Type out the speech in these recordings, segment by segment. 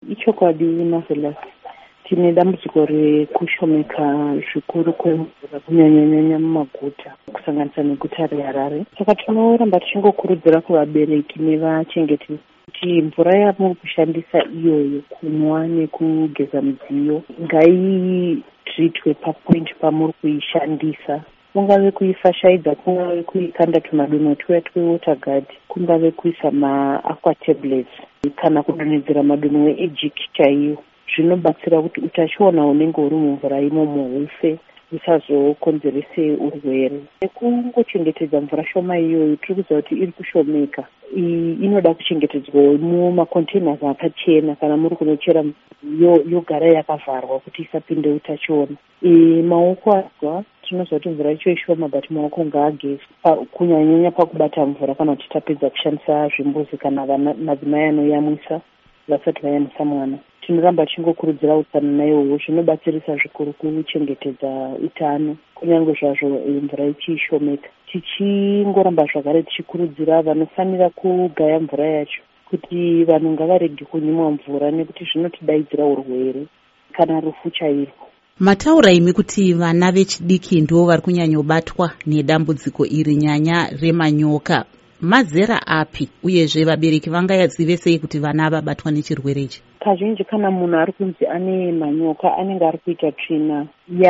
Ichokwadi Marvelous. Tine dambudziko rekushomeka zvikuru kwemvura kunyanyanyanya mumaguta kusanganisa neguta reHarare. Saka tinoramba tichingokurudzira kuvabereki nevachengetedzi kuti mvura yamuri kushandisa iyoyo kunwa nekugeza midziyo ngaitritwe papoint pamuri kuishandisa. Kungave kuifashaidza, kungave kuikanda tumadonho tuya twewaterguard, kungave kuisa maaqua tablets kana kudonhedzera madonho eEgic chaiyo. Zvinobatsira kuti utachiona unenge uri mumvura imomo hufe usazokonzerese urwere. Nekungochengetedza mvura shoma iyoyo tiri kuziva kuti iri kushomeka. Inoda kuchengetedzwa mumacontainers akachena kana muri kunochera yogara yakavharwa kuti isapinde utachiona. Maoko azwa tinoziva kuti mvura icho ishoma but maoko ngaagezwe kunyanyanya pakubata mvura kana kuti tapedza kushandisa zvimbuzi kana madzimai anoyamwisa vasati vayamwisa mwana. Tinoramba tichingokurudzira utsanana ihwohwo zvinobatsirisa zvikuru kuchengetedza utano kunyange zvazvo mvura ichishomeka. Tichingoramba zvakare tichikurudzira vanofanira kugaya mvura yacho kuti vanhu ngavarege kunyimwa mvura nekuti zvinotidaidzira urwere kana rufu chairwo. Mataura imi kuti vana vechidiki ndo vari kunyanyobatwa nedambudziko iri, nyanya remanyoka. Mazera api uyezve vabereki vangazive sei kuti vana vabatwa nechirwere ichi? Kazhinji kana munhu ari kunzi ane manyoka anenge ari kuita tsvina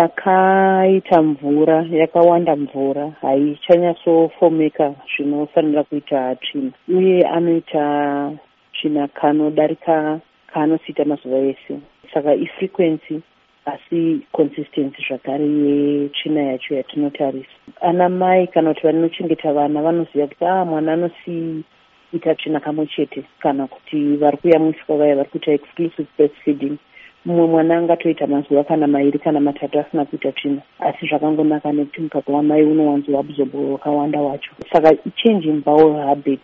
yakaita mvura, yakawanda mvura, haichanyasofomeka zvinofanira kuita tsvina, uye anoita tsvina kanodarika kaanosiita mazuva ese. Saka ifrequency asi consistency zvakare yetsvina yacho yatinotarisa. Ana mai kana kuti vanochengeta vana vanoziva kuti mwana anosiita tsvina kamwe chete, kana kuti vari kuyamwiswa vaya vari kuita exclusive breastfeeding. Mumwe mwana angatoita mazuva kana mairi kana matatu asina kuita tsvina, asi zvakangonaka nekuti mukaka wamai unowanzoabsorb wakawanda wacho. Saka changing bowel habit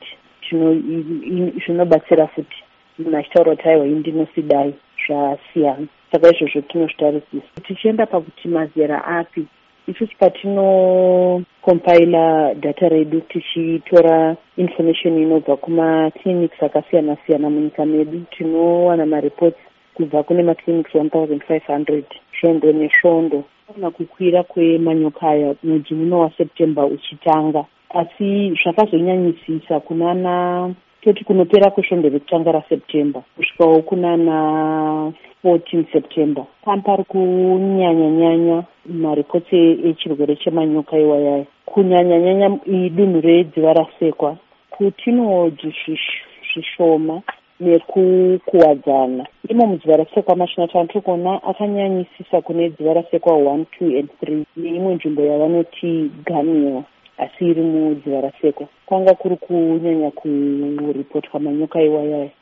zvinobatsira futi. Munhu achitaura kuti aiwa indinosidai zvasiyana. Saka izvozvo tinozvitarisisa. Tichienda pakuti mazera api, isusu patinokompaila data redu tichitora information inobva kumaclinics akasiyana siyana munyika medu, tinowana mareports kubva kune maclinics 1500 svondo nesvondo. Kana kukwira kwemanyoka aya mwedzi uno waSeptember uchitanga, asi zvakazonyanyisisa kunana toti kunopera kwesvondo rekutanga raSeptember kusvikawo kunana 14 September pari kunyanya maripotsi echirwere chemanyoka iwaya. Kunyanya idunhu redziva rasekwa kutinodzi zvishoma nekukuwadzana. Imo mudziva rasekwa mashinatani tiri kuona akanyanyisisa kune dziva rasekwa 1, 2 and 3 neimwe nzvimbo yavanoti Ganiwa asi iri mudziva rasekwa. Kwanga kuri kunyanya kuripotwa manyoka iwaya.